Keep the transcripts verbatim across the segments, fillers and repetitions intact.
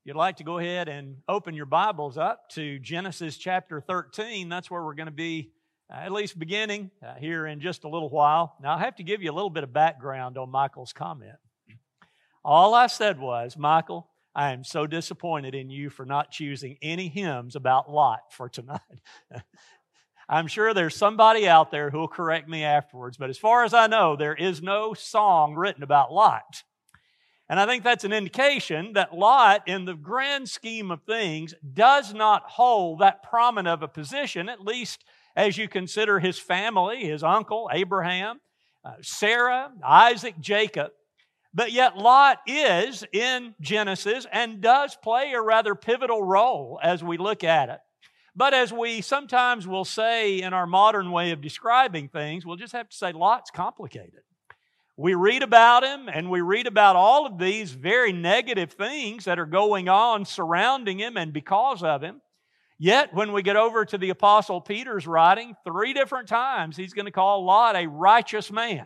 You'd like to go ahead and open your Bibles up to Genesis chapter thirteen. That's where we're going to be uh, at least beginning uh, here in just a little while. Now, I have to give you a little bit of background on Michael's comment. All I said was, Michael, I am so disappointed in you for not choosing any hymns about Lot for tonight. I'm sure there's somebody out there who will correct me afterwards, but as far as I know, there is no song written about Lot. And I think that's an indication that Lot, in the grand scheme of things, does not hold that prominent of a position, at least as you consider his family, his uncle, Abraham, uh, Sarah, Isaac, Jacob. But yet Lot is in Genesis and does play a rather pivotal role as we look at it. But as we sometimes will say in our modern way of describing things, we'll just have to say Lot's complicated. We read about him, and we read about all of these very negative things that are going on surrounding him and because of him. Yet, when we get over to the Apostle Peter's writing, three different times he's going to call Lot a righteous man.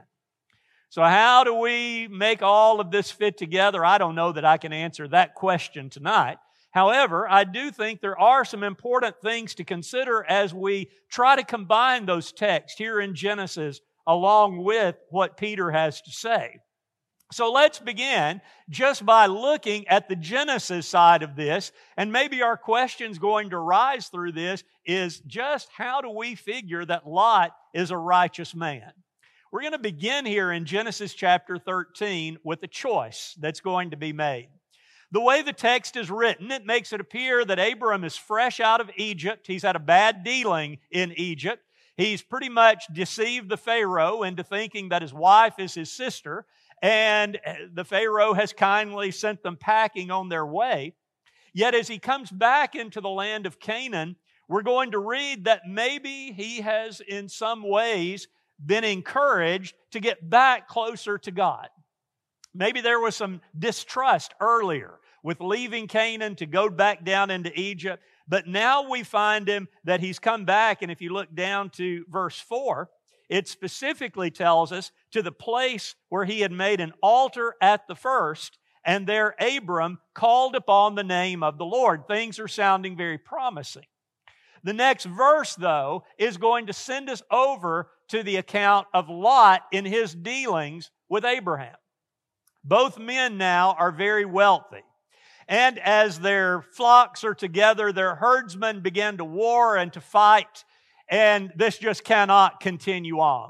So how do we make all of this fit together? I don't know that I can answer that question tonight. However, I do think there are some important things to consider as we try to combine those texts here in Genesis along with what Peter has to say. So let's begin just by looking at the Genesis side of this, and maybe our questions going to rise through this is just how do we figure that Lot is a righteous man? We're going to begin here in Genesis chapter thirteen with a choice that's going to be made. The way the text is written, it makes it appear that Abram is fresh out of Egypt. He's had a bad dealing in Egypt. He's pretty much deceived the Pharaoh into thinking that his wife is his sister, and the Pharaoh has kindly sent them packing on their way. Yet as he comes back into the land of Canaan, we're going to read that maybe he has in some ways been encouraged to get back closer to God. Maybe there was some distrust earlier with leaving Canaan to go back down into Egypt. But now we find him that he's come back, and if you look down to verse four, it specifically tells us to the place where he had made an altar at the first, and there Abram called upon the name of the Lord. Things are sounding very promising. The next verse, though, is going to send us over to the account of Lot in his dealings with Abraham. Both men now are very wealthy. And as their flocks are together, their herdsmen begin to war and to fight, and this just cannot continue on.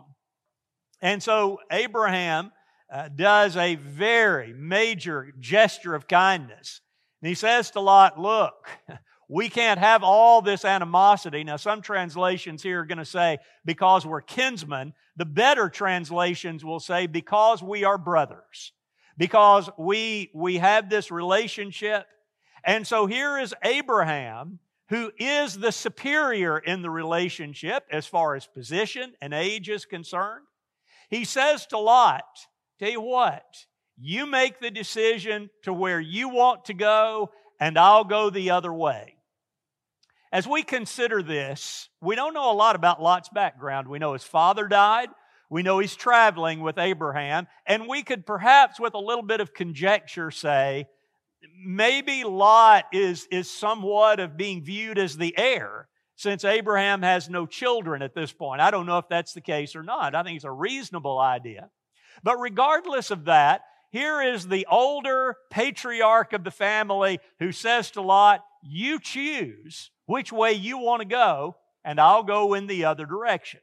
And so Abraham uh, does a very major gesture of kindness. And he says to Lot, look, we can't have all this animosity. Now, some translations here are going to say, because we're kinsmen. The better translations will say, because we are brothers. Because we, we have this relationship. And so here is Abraham, who is the superior in the relationship as far as position and age is concerned. He says to Lot, tell you what, you make the decision to where you want to go, and I'll go the other way. As we consider this, we don't know a lot about Lot's background. We know his father died. We know he's traveling with Abraham, and we could perhaps with a little bit of conjecture say, maybe Lot is, is somewhat of being viewed as the heir, since Abraham has no children at this point. I don't know if that's the case or not. I think it's a reasonable idea. But regardless of that, here is the older patriarch of the family who says to Lot, you choose which way you want to go, and I'll go in the other direction.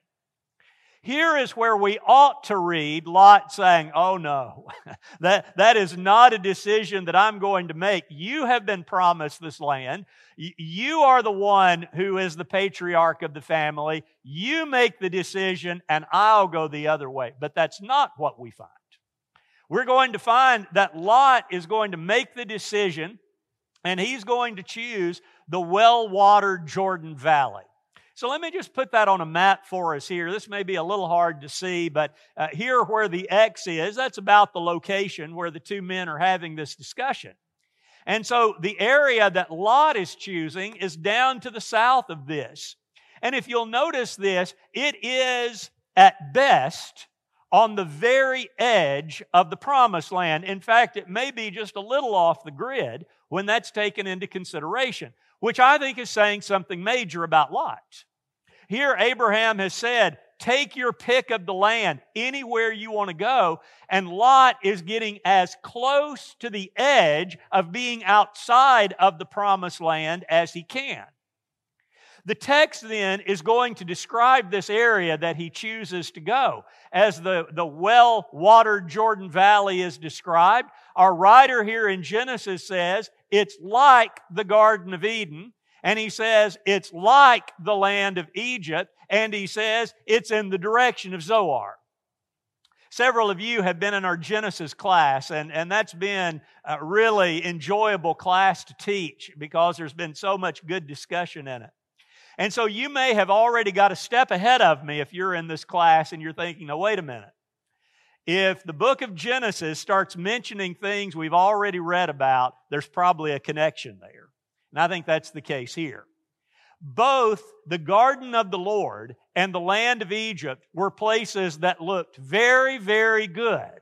Here is where we ought to read Lot saying, oh no, that, that is not a decision that I'm going to make. You have been promised this land. You are the one who is the patriarch of the family. You make the decision and I'll go the other way. But that's not what we find. We're going to find that Lot is going to make the decision and he's going to choose the well-watered Jordan Valley. So let me just put that on a map for us here. This may be a little hard to see, but uh, here where the X is, that's about the location where the two men are having this discussion. And so the area that Lot is choosing is down to the south of this. And if you'll notice this, it is at best on the very edge of the promised land. In fact, it may be just a little off the grid when that's taken into consideration, which I think is saying something major about Lot. Here, Abraham has said, take your pick of the land, anywhere you want to go, and Lot is getting as close to the edge of being outside of the promised land as he can. The text then is going to describe this area that he chooses to go. As the, the well-watered Jordan Valley is described, our writer here in Genesis says it's like the Garden of Eden, and he says it's like the land of Egypt, and he says it's in the direction of Zoar. Several of you have been in our Genesis class, and, and that's been a really enjoyable class to teach because there's been so much good discussion in it. And so you may have already got a step ahead of me if you're in this class and you're thinking, now wait a minute. If the book of Genesis starts mentioning things we've already read about, there's probably a connection there. And I think that's the case here. Both the garden of the Lord and the land of Egypt were places that looked very, very good.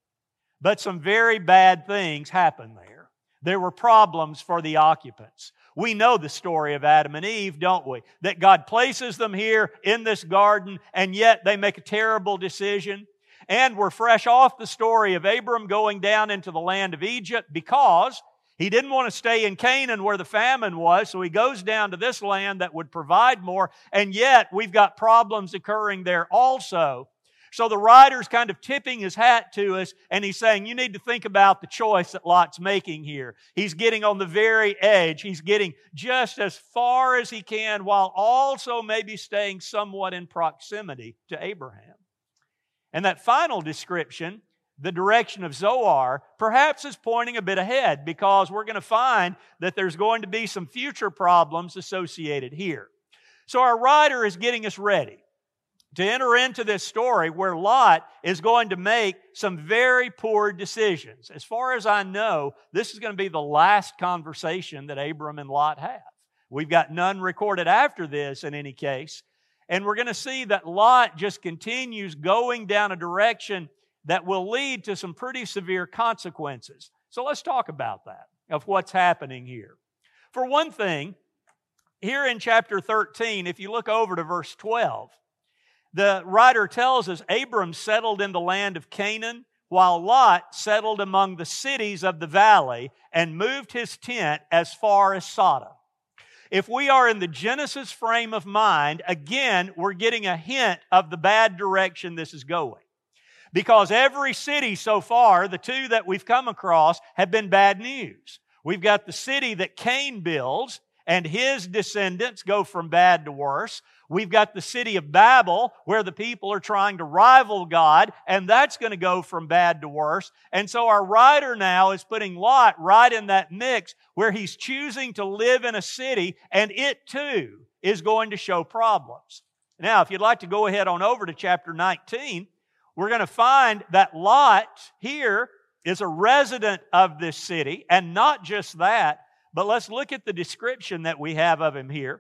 But some very bad things happened there. There were problems for the occupants. We know the story of Adam and Eve, don't we? That God places them here in this garden, and yet they make a terrible decision. And we're fresh off the story of Abram going down into the land of Egypt because he didn't want to stay in Canaan where the famine was, so he goes down to this land that would provide more, and yet we've got problems occurring there also. So the writer's kind of tipping his hat to us, and he's saying, you need to think about the choice that Lot's making here. He's getting on the very edge. He's getting just as far as he can while also maybe staying somewhat in proximity to Abraham. And that final description, the direction of Zoar, perhaps is pointing a bit ahead because we're going to find that there's going to be some future problems associated here. So our writer is getting us ready to enter into this story where Lot is going to make some very poor decisions. As far as I know, this is going to be the last conversation that Abram and Lot have. We've got none recorded after this in any case. And we're going to see that Lot just continues going down a direction that will lead to some pretty severe consequences. So let's talk about that, of what's happening here. For one thing, here in chapter thirteen, if you look over to verse twelve, the writer tells us Abram settled in the land of Canaan, while Lot settled among the cities of the valley and moved his tent as far as Sodom. If we are in the Genesis frame of mind, again, we're getting a hint of the bad direction this is going. Because every city so far, the two that we've come across, have been bad news. We've got the city that Cain builds, and his descendants go from bad to worse. We've got the city of Babel, where the people are trying to rival God, and that's going to go from bad to worse. And so our writer now is putting Lot right in that mix, where he's choosing to live in a city, and it too is going to show problems. Now, if you'd like to go ahead on over to chapter nineteen, we're going to find that Lot here is a resident of this city, and not just that, but let's look at the description that we have of him here.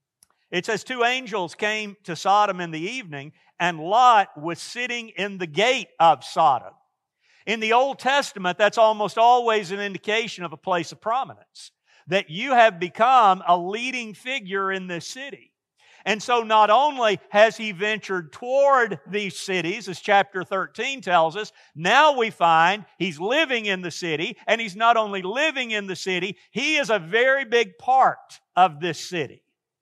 It says, two angels came to Sodom in the evening, and Lot was sitting in the gate of Sodom. In the Old Testament, that's almost always an indication of a place of prominence, that you have become a leading figure in this city. And so not only has he ventured toward these cities, as chapter thirteen tells us, now we find he's living in the city, and he's not only living in the city, he is a very big part of this city.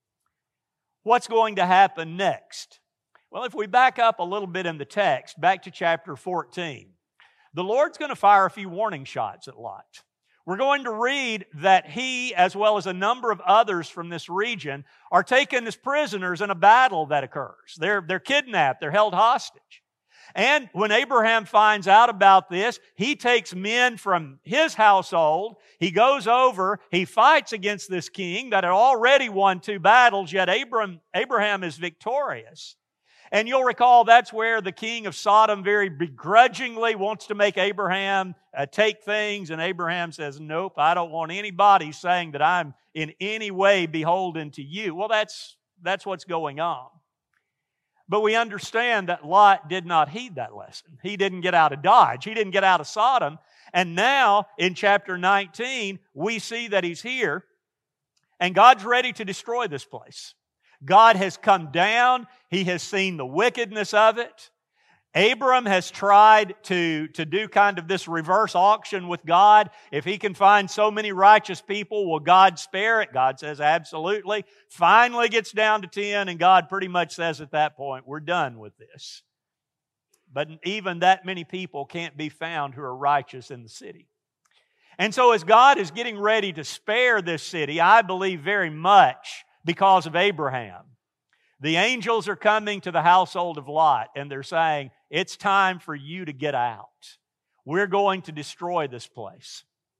What's going to happen next? Well, if we back up a little bit in the text, back to chapter fourteen, the Lord's going to fire a few warning shots at Lot. We're going to read that he, as well as a number of others from this region, are taken as prisoners in a battle that occurs. They're, they're kidnapped. They're held hostage. And when Abraham finds out about this, he takes men from his household. He goes over. He fights against this king that had already won two battles, yet Abraham, Abraham is victorious. And you'll recall that's where the king of Sodom very begrudgingly wants to make Abraham uh, take things. And Abraham says, nope, I don't want anybody saying that I'm in any way beholden to you. Well, that's, that's what's going on. But we understand that Lot did not heed that lesson. He didn't get out of Dodge. He didn't get out of Sodom. And now, in chapter nineteen, we see that he's here, and God's ready to destroy this place. God has come down. He has seen the wickedness of it. Abram has tried to, to do kind of this reverse auction with God. If he can find so many righteous people, will God spare it? God says absolutely. Finally gets down to ten, and God pretty much says at that point, we're done with this. But even that many people can't be found who are righteous in the city. And so as God is getting ready to spare this city, I believe very much because of Abraham, the angels are coming to the household of Lot, and they're saying, it's time for you to get out. We're going to destroy this place.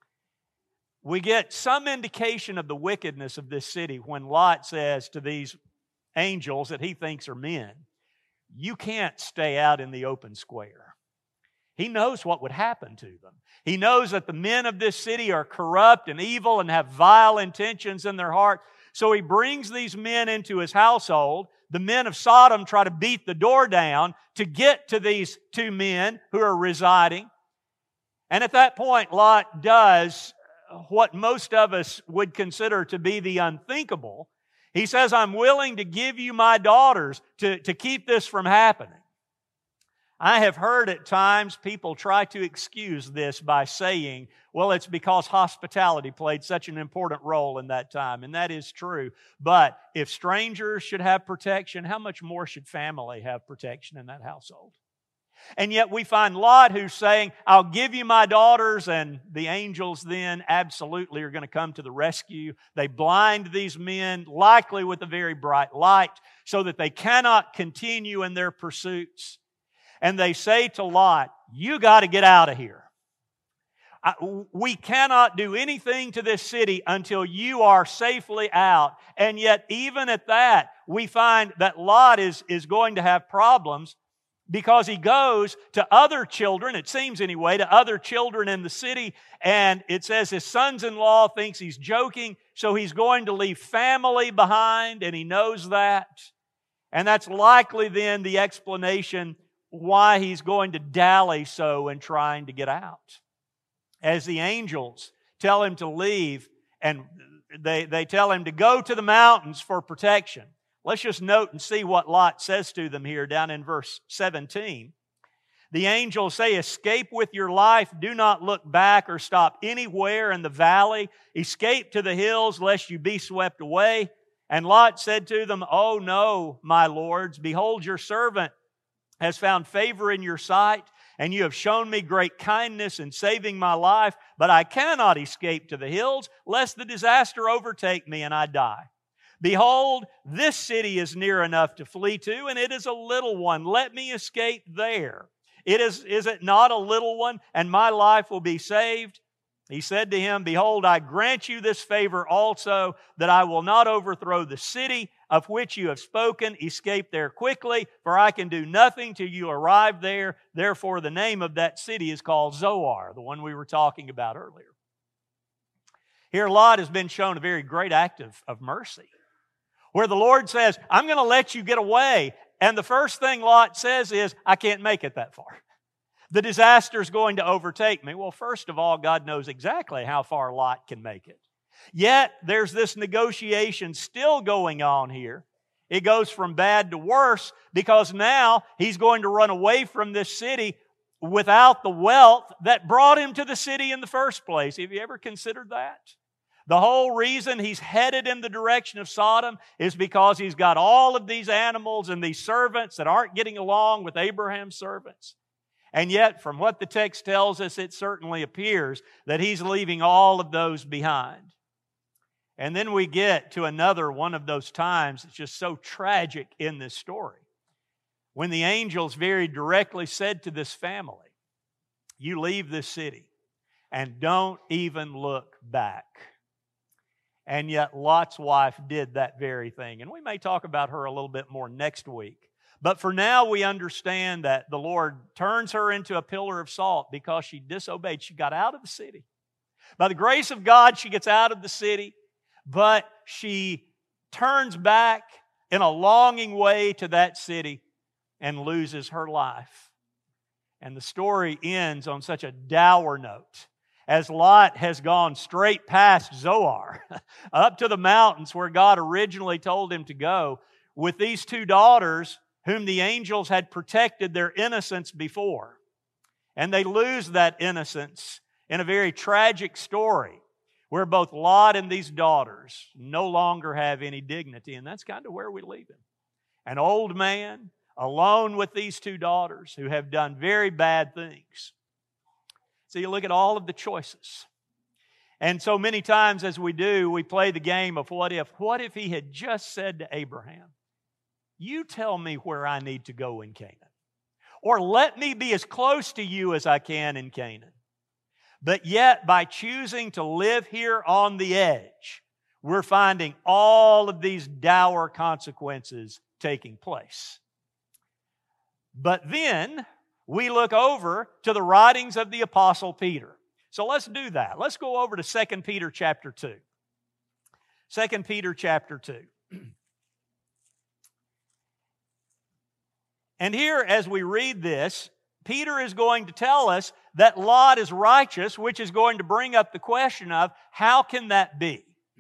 We get some indication of the wickedness of this city when Lot says to these angels that he thinks are men, you can't stay out in the open square. He knows what would happen to them. He knows that the men of this city are corrupt and evil and have vile intentions in their heart. So he brings these men into his household. The men of Sodom try to beat the door down to get to these two men who are residing. And at that point, Lot does what most of us would consider to be the unthinkable. He says, I'm willing to give you my daughters to, to keep this from happening. I have heard at times people try to excuse this by saying, well, it's because hospitality played such an important role in that time, and that is true. But if strangers should have protection, how much more should family have protection in that household? And yet we find Lot who's saying, I'll give you my daughters, and the angels then absolutely are going to come to the rescue. They blind these men, likely with a very bright light, so that they cannot continue in their pursuits. And they say to Lot, you got to get out of here. I, we cannot do anything to this city until you are safely out. And yet, even at that, we find that Lot is, is going to have problems because he goes to other children, it seems anyway, to other children in the city, and it says his sons-in-law thinks he's joking, so he's going to leave family behind, and he knows that. And that's likely then the explanation why he's going to dally so in trying to get out. As the angels tell him to leave, and they, they tell him to go to the mountains for protection. Let's just note and see what Lot says to them here down in verse seventeen. The angels say, escape with your life. Do not look back or stop anywhere in the valley. Escape to the hills lest you be swept away. And Lot said to them, oh no, my lords, behold your servant has found favor in your sight, and you have shown me great kindness in saving my life, but I cannot escape to the hills, lest the disaster overtake me and I die. Behold, this city is near enough to flee to, and it is a little one. Let me escape there. It is, is it not a little one, and my life will be saved? He said to him, behold, I grant you this favor also, that I will not overthrow the city of which you have spoken. Escape there quickly, for I can do nothing till you arrive there. Therefore, the name of that city is called Zoar, the one we were talking about earlier. Here, Lot has been shown a very great act of, of mercy, where the Lord says, I'm going to let you get away. And the first thing Lot says is, I can't make it that far. The disaster is going to overtake me. Well, first of all, God knows exactly how far Lot can make it. Yet, there's this negotiation still going on here. It goes from bad to worse because now he's going to run away from this city without the wealth that brought him to the city in the first place. Have you ever considered that? The whole reason he's headed in the direction of Sodom is because he's got all of these animals and these servants that aren't getting along with Abraham's servants. And yet, from what the text tells us, it certainly appears that he's leaving all of those behind. And then we get to another one of those times that's just so tragic in this story. When the angels very directly said to this family, you leave this city and don't even look back. And yet Lot's wife did that very thing. And we may talk about her a little bit more next week. But for now, we understand that the Lord turns her into a pillar of salt because she disobeyed. She got out of the city. By the grace of God, she gets out of the city, but she turns back in a longing way to that city. and loses her life. And the story ends on such a dour note, as Lot has gone straight past Zoar, up to the mountains where God originally told him to go, with these two daughters whom the angels had protected their innocence before. And they lose that innocence in a very tragic story where both Lot and these daughters no longer have any dignity. And that's kind of where we leave him. An old man alone with these two daughters who have done very bad things. So you look at all of the choices. And so many times as we do, we play the game of what if. What if he had just said to Abraham, you tell me where I need to go in Canaan. Or let me be as close to you as I can in Canaan. But yet, by choosing to live here on the edge, we're finding all of these dour consequences taking place. But then, we look over to the writings of the Apostle Peter. So let's do that. Let's go over to Second Peter chapter two. Second Peter chapter two. And here, as we read this, Peter is going to tell us that Lot is righteous, which is going to bring up the question of, how can that be?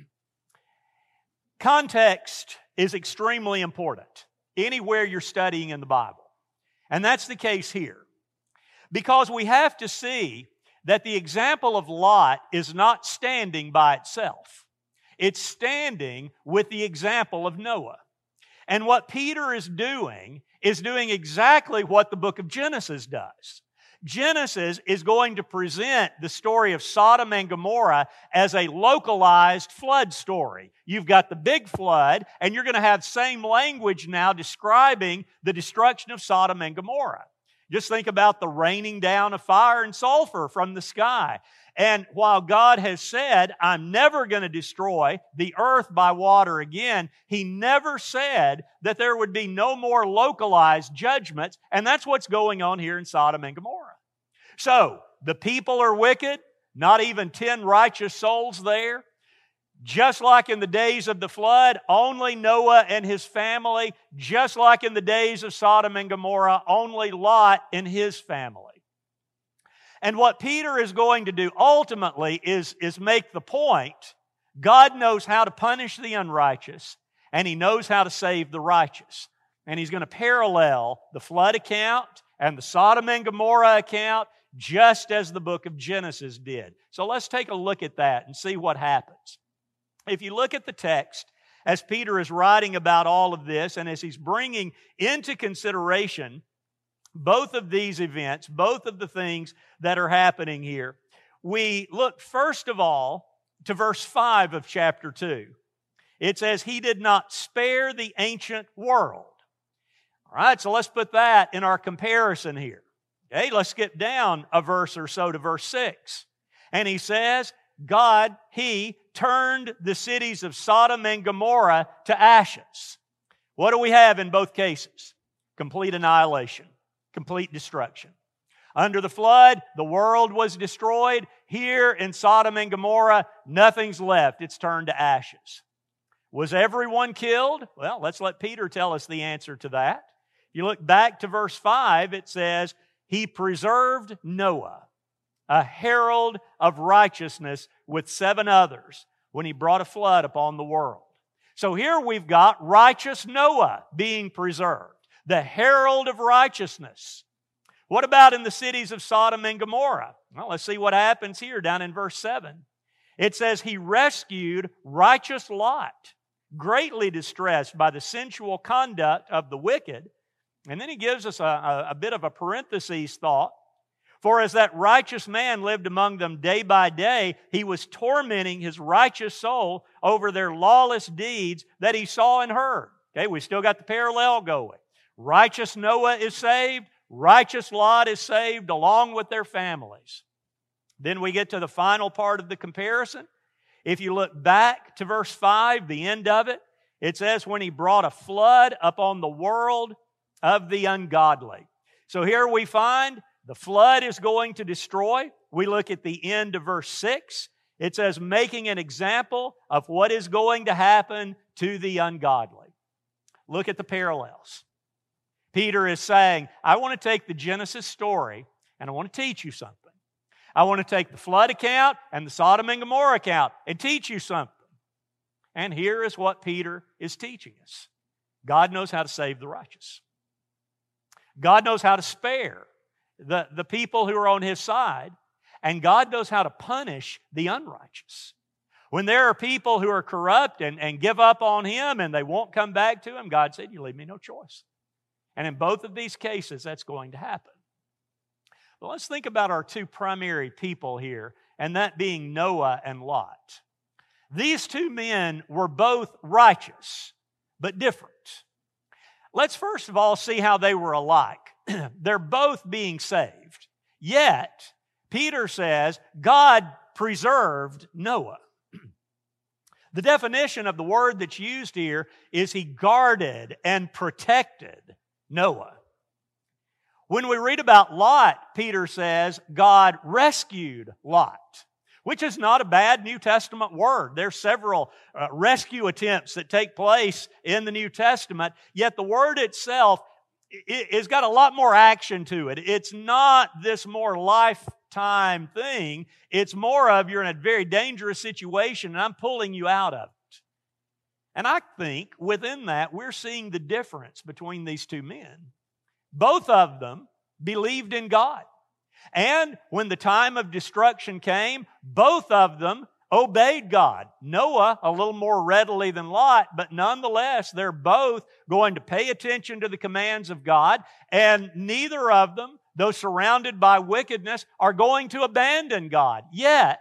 Context is extremely important anywhere you're studying in the Bible. And that's the case here. Because we have to see that the example of Lot is not standing by itself. It's standing with the example of Noah. And what Peter is doing is doing exactly what the book of Genesis does. Genesis is going to present the story of Sodom and Gomorrah as a localized flood story. You've got the big flood, and you're going to have same language now describing the destruction of Sodom and Gomorrah. Just think about the raining down of fire and sulfur from the sky. And while God has said, I'm never going to destroy the earth by water again, He never said that there would be no more localized judgments. And that's what's going on here in Sodom and Gomorrah. So, the people are wicked, not even ten righteous souls there. Just like in the days of the flood, only Noah and his family. Just like in the days of Sodom and Gomorrah, only Lot and his family. And what Peter is going to do ultimately is, is make the point, God knows how to punish the unrighteous, and He knows how to save the righteous. And He's going to parallel the flood account and the Sodom and Gomorrah account just as the book of Genesis did. So let's take a look at that and see what happens. If you look at the text, as Peter is writing about all of this, and as he's bringing into consideration both of these events, both of the things that are happening here, we look first of all to verse five of chapter two. It says, He did not spare the ancient world. All right, so let's put that in our comparison here. Okay, let's skip down a verse or so to verse six. And he says, God, He turned the cities of Sodom and Gomorrah to ashes. What do we have in both cases? Complete annihilation. Complete destruction. Under the flood, the world was destroyed. Here in Sodom and Gomorrah, nothing's left. It's turned to ashes. Was everyone killed? Well, let's let Peter tell us the answer to that. If you look back to verse five, it says, He preserved Noah, a herald of righteousness, with seven others, when He brought a flood upon the world. So here we've got righteous Noah being preserved. The herald of righteousness. What about in the cities of Sodom and Gomorrah? Well, let's see what happens here down in verse seven. It says, He rescued righteous Lot, greatly distressed by the sensual conduct of the wicked. And then he gives us a, a, a bit of a parenthesis thought. For as that righteous man lived among them day by day, he was tormenting his righteous soul over their lawless deeds that he saw and heard. Okay, we still got the parallel going. Righteous Noah is saved. Righteous Lot is saved along with their families. Then we get to the final part of the comparison. If you look back to verse five, the end of it, it says, when He brought a flood upon the world of the ungodly. So here we find the flood is going to destroy. We look at the end of verse six. It says, making an example of what is going to happen to the ungodly. Look at the parallels. Peter is saying, I want to take the Genesis story and I want to teach you something. I want to take the flood account and the Sodom and Gomorrah account and teach you something. And here is what Peter is teaching us. God knows how to save the righteous. God knows how to spare the, the people who are on His side. And God knows how to punish the unrighteous. When there are people who are corrupt and, and give up on Him and they won't come back to Him, God said, you leave me no choice. And in both of these cases, that's going to happen. But let's think about our two primary people here, and that being Noah and Lot. These two men were both righteous, but different. Let's first of all see how they were alike. They're both being saved. Yet, Peter says, God preserved Noah. The definition of the word that's used here is He guarded and protected Noah. When we read about Lot, Peter says, God rescued Lot, which is not a bad New Testament word. There's several uh, rescue attempts that take place in the New Testament, yet the word itself has got a lot more action to it. It's not this more lifetime thing. It's more of you're in a very dangerous situation and I'm pulling you out of it. And I think within that we're seeing the difference between these two men. Both of them believed in God. And when the time of destruction came, both of them obeyed God. Noah a little more readily than Lot, but nonetheless, they're both going to pay attention to the commands of God, and neither of them, though surrounded by wickedness, are going to abandon God. Yet,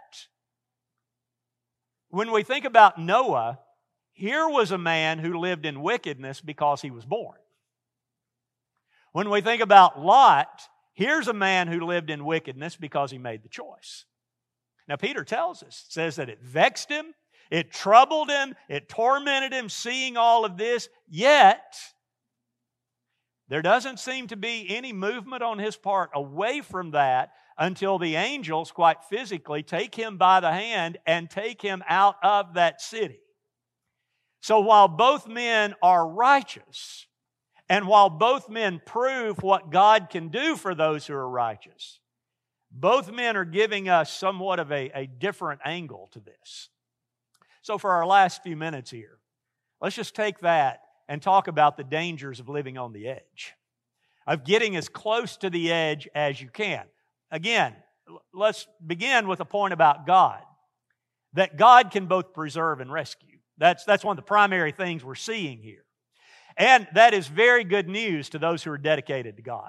when we think about Noah, here was a man who lived in wickedness because he was born. When we think about Lot, here's a man who lived in wickedness because he made the choice. Now, Peter tells us, says that it vexed him, it troubled him, it tormented him seeing all of this, yet there doesn't seem to be any movement on his part away from that until the angels, quite physically, take him by the hand and take him out of that city. So while both men are righteous, and while both men prove what God can do for those who are righteous, both men are giving us somewhat of a, a different angle to this. So for our last few minutes here, let's just take that and talk about the dangers of living on the edge, of getting as close to the edge as you can. Again, let's begin with a point about God, that God can both preserve and rescue. That's, that's one of the primary things we're seeing here. And that is very good news to those who are dedicated to God.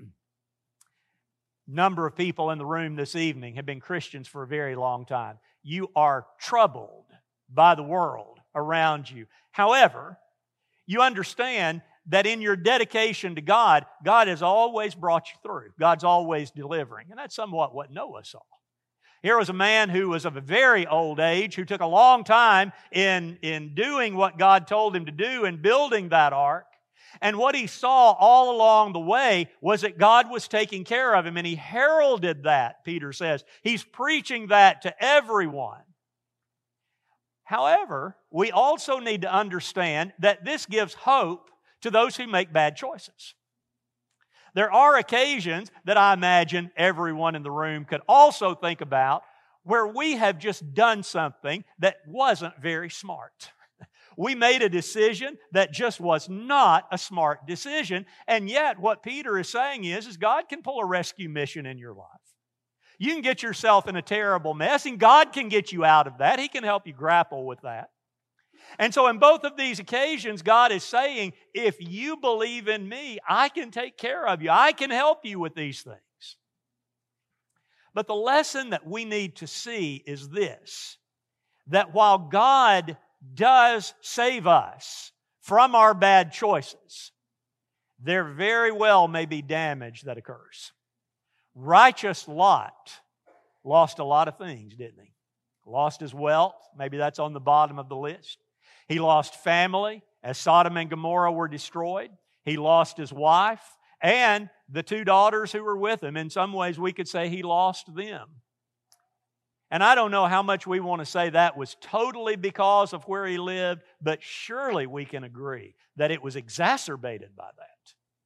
Number of people in the room this evening have been Christians for a very long time. You are troubled by the world around you. However, you understand that in your dedication to God, God has always brought you through. God's always delivering. And that's somewhat what Noah saw. Here was a man who was of a very old age, who took a long time in, in doing what God told him to do and building that ark. And what he saw all along the way was that God was taking care of him, and he heralded that, Peter says. He's preaching that to everyone. However, we also need to understand that this gives hope to those who make bad choices. There are occasions that I imagine everyone in the room could also think about where we have just done something that wasn't very smart. We made a decision that just was not a smart decision, and yet what Peter is saying is, is God can pull a rescue mission in your life. You can get yourself in a terrible mess, and God can get you out of that. He can help you grapple with that. And so in both of these occasions, God is saying, if you believe in me, I can take care of you. I can help you with these things. But the lesson that we need to see is this, that while God does save us from our bad choices, there very well may be damage that occurs. Righteous Lot lost a lot of things, didn't he? Lost his wealth. Maybe that's on the bottom of the list. He lost family as Sodom and Gomorrah were destroyed. He lost his wife and the two daughters who were with him. In some ways, we could say he lost them. And I don't know how much we want to say that was totally because of where he lived, but surely we can agree that it was exacerbated by that.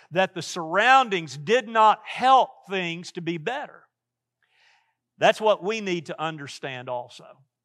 that the surroundings did not help things to be better. That's what we need to understand also.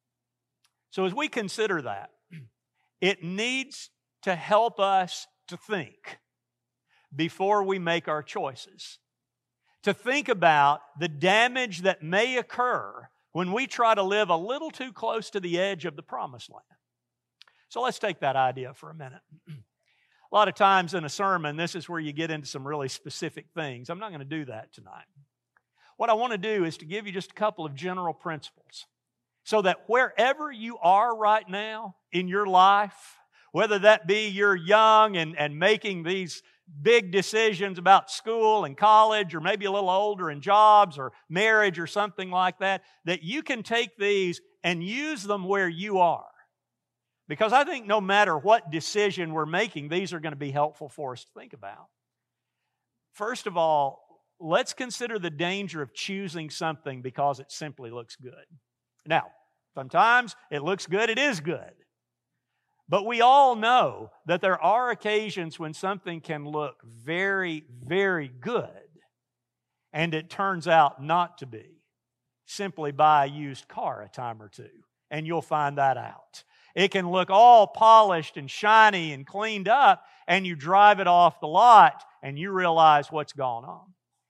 So as we consider that, it needs to help us to think before we make our choices. To think about the damage that may occur when we try to live a little too close to the edge of the promised land. So let's take that idea for a minute. A lot of times in a sermon, this is where you get into some really specific things. I'm not going to do that tonight. What I want to do is to give you just a couple of general principles so that wherever you are right now in your life, whether that be you're young and, and making these big decisions about school and college, or maybe a little older in jobs or marriage or something like that, that you can take these and use them where you are. Because I think no matter what decision we're making, these are going to be helpful for us to think about. First of all, let's consider the danger of choosing something because it simply looks good. Now, sometimes it looks good, it is good. But we all know that there are occasions when something can look very, very good, and it turns out not to be. Simply buy a used car a time or two, and you'll find that out. It can look all polished and shiny and cleaned up, and you drive it off the lot, and you realize what's gone on.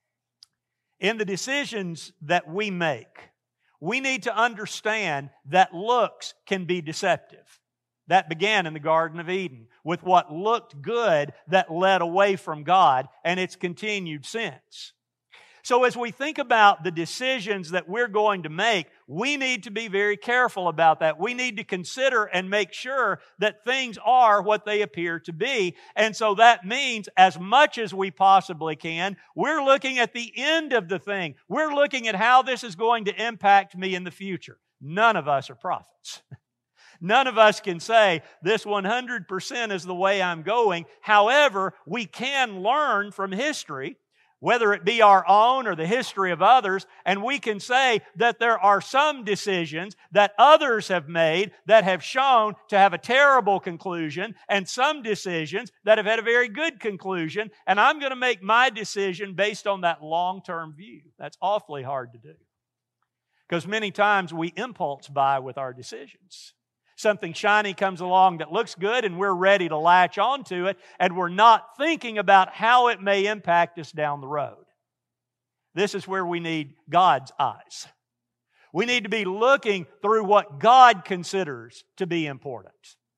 In the decisions that we make, we need to understand that looks can be deceptive. That began in the Garden of Eden with what looked good that led away from God, and it's continued since. So as we think about the decisions that we're going to make, we need to be very careful about that. We need to consider and make sure that things are what they appear to be. And so that means, as much as we possibly can, we're looking at the end of the thing. We're looking at how this is going to impact me in the future. None of us are prophets. None of us can say, this one hundred percent is the way I'm going. However, we can learn from history, whether it be our own or the history of others, and we can say that there are some decisions that others have made that have shown to have a terrible conclusion, and some decisions that have had a very good conclusion, and I'm going to make my decision based on that long-term view. That's awfully hard to do, because many times we impulse buy with our decisions. Something shiny comes along that looks good, and we're ready to latch onto it, and we're not thinking about how it may impact us down the road. This is where we need God's eyes. We need to be looking through what God considers to be important.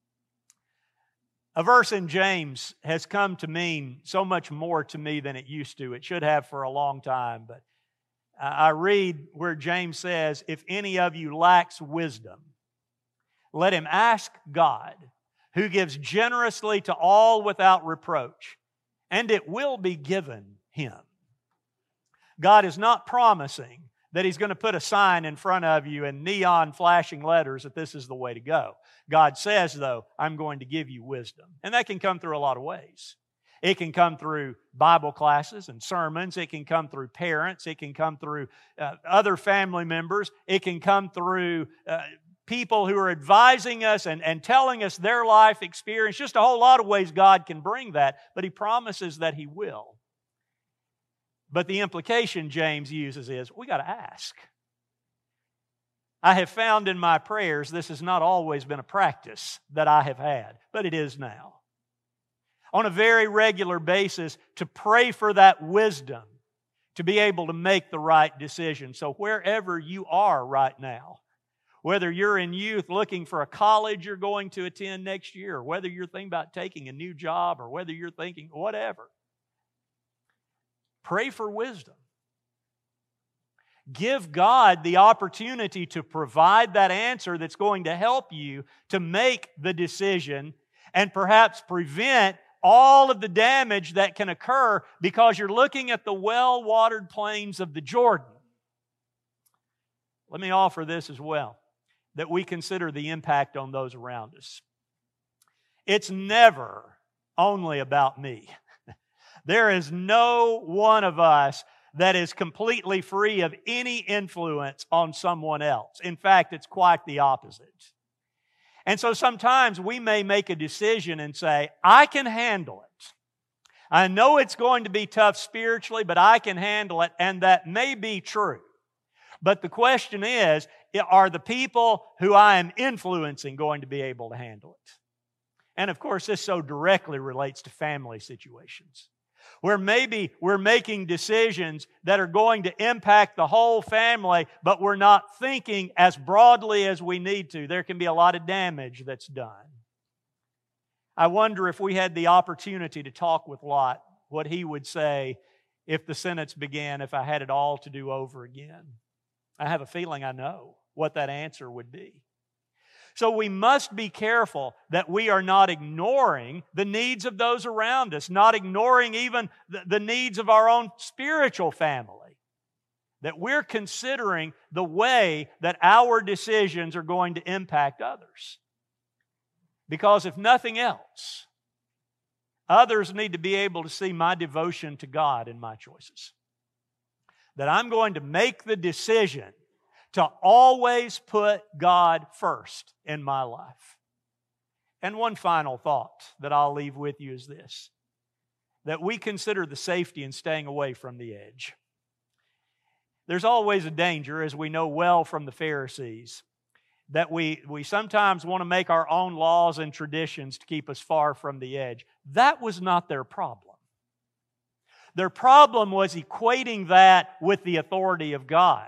A verse in James has come to mean so much more to me than it used to. It should have for a long time, but I read where James says, "If any of you lacks wisdom, let him ask God, who gives generously to all without reproach, and it will be given him." God is not promising that He's going to put a sign in front of you in neon flashing letters that this is the way to go. God says, though, I'm going to give you wisdom. And that can come through a lot of ways. It can come through Bible classes and sermons. It can come through parents. It can come through uh, other family members. It can come through uh, people who are advising us and, and telling us their life experience. Just a whole lot of ways God can bring that, but He promises that He will. But the implication James uses is, we got to ask. I have found in my prayers, this has not always been a practice that I have had, but it is now. On a very regular basis, to pray for that wisdom, to be able to make the right decision. So wherever you are right now, whether you're in youth looking for a college you're going to attend next year, or whether you're thinking about taking a new job, or whether you're thinking whatever, pray for wisdom. Give God the opportunity to provide that answer that's going to help you to make the decision and perhaps prevent all of the damage that can occur because you're looking at the well-watered plains of the Jordan. Let me offer this as well, that we consider the impact on those around us. It's never only about me. There is no one of us that is completely free of any influence on someone else. In fact, it's quite the opposite. And so sometimes we may make a decision and say, I can handle it. I know it's going to be tough spiritually, but I can handle it, and that may be true. But the question is, are the people who I am influencing going to be able to handle it? And of course, this so directly relates to family situations, where maybe we're making decisions that are going to impact the whole family, but we're not thinking as broadly as we need to. There can be a lot of damage that's done. I wonder if we had the opportunity to talk with Lot, what he would say if the sentence began, if I had it all to do over again. I have a feeling I know what that answer would be. So we must be careful that we are not ignoring the needs of those around us, not ignoring even the, the needs of our own spiritual family, that we're considering the way that our decisions are going to impact others. Because if nothing else, others need to be able to see my devotion to God in my choices. That I'm going to make the decision to always put God first in my life. And one final thought that I'll leave with you is this, that we consider the safety in staying away from the edge. There's always a danger, as we know well from the Pharisees, that we, we sometimes want to make our own laws and traditions to keep us far from the edge. That was not their problem. Their problem was equating that with the authority of God.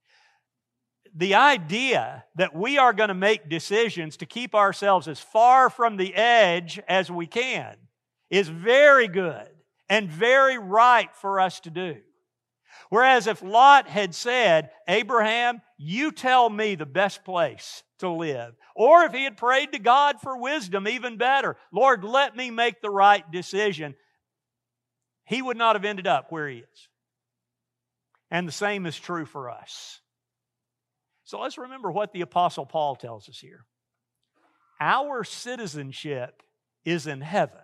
The idea that we are going to make decisions to keep ourselves as far from the edge as we can is very good and very right for us to do. Whereas if Lot had said, Abraham, you tell me the best place to live. Or if he had prayed to God for wisdom, even better. Lord, let me make the right decision. He would not have ended up where he is. And the same is true for us. So let's remember what the Apostle Paul tells us here. Our citizenship is in heaven.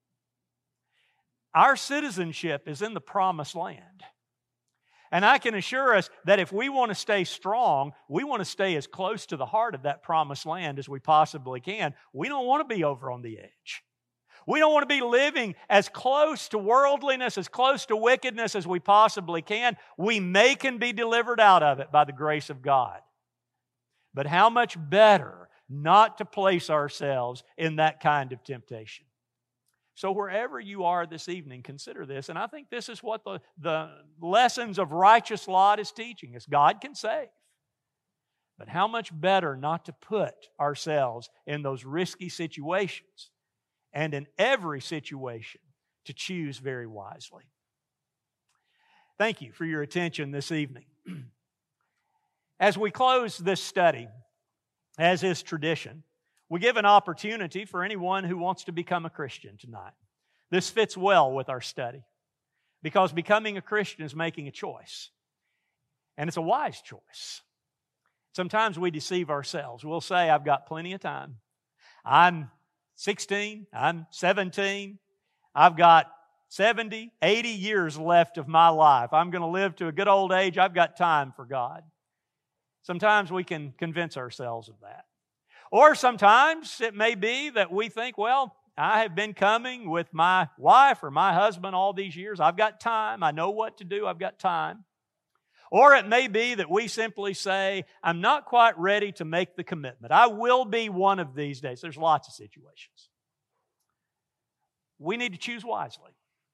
Our citizenship is in the promised land. And I can assure us that if we want to stay strong, we want to stay as close to the heart of that promised land as we possibly can. We don't want to be over on the edge. We don't want to be living as close to worldliness, as close to wickedness as we possibly can. We may can be delivered out of it by the grace of God. But how much better not to place ourselves in that kind of temptation. So wherever you are this evening, consider this. And I think this is what the, the lessons of righteous Lot is teaching us. God can save. But how much better not to put ourselves in those risky situations, and in every situation to choose very wisely. Thank you for your attention this evening. As we close this study, as is tradition, we give an opportunity for anyone who wants to become a Christian tonight. This fits well with our study because becoming a Christian is making a choice. And it's a wise choice. Sometimes we deceive ourselves. We'll say, I've got plenty of time. I'm sixteen, I'm seventeen, I've got seventy, eighty years left of my life. I'm going to live to a good old age. I've got time for God. Sometimes we can convince ourselves of that. Or sometimes it may be that we think, well, I have been coming with my wife or my husband all these years. I've got time. I know what to do. I've got time. Or it may be that we simply say, I'm not quite ready to make the commitment. I will be one of these days. There's lots of situations. We need to choose wisely.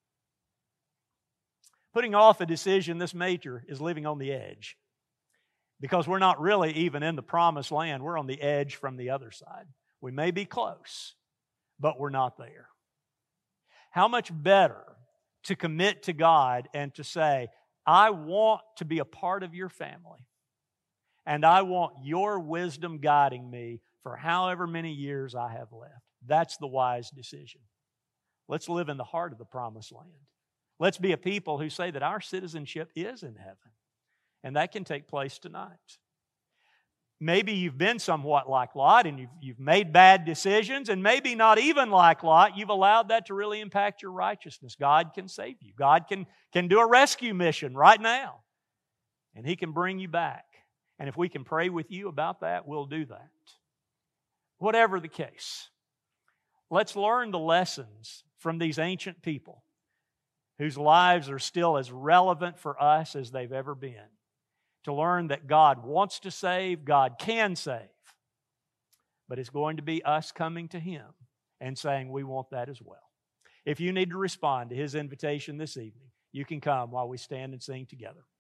Putting off a decision this major is living on the edge. Because we're not really even in the promised land. We're on the edge from the other side. We may be close, but we're not there. How much better to commit to God and to say, I want to be a part of your family. And I want your wisdom guiding me for however many years I have left. That's the wise decision. Let's live in the heart of the promised land. Let's be a people who say that our citizenship is in heaven. And that can take place tonight. Maybe you've been somewhat like Lot and you've, you've made bad decisions, and maybe not even like Lot, you've allowed that to really impact your righteousness. God can save you. God can, can do a rescue mission right now. And He can bring you back. And if we can pray with you about that, we'll do that. Whatever the case, let's learn the lessons from these ancient people whose lives are still as relevant for us as they've ever been. To learn that God wants to save, God can save. But it's going to be us coming to Him and saying we want that as well. If you need to respond to His invitation this evening, you can come while we stand and sing together.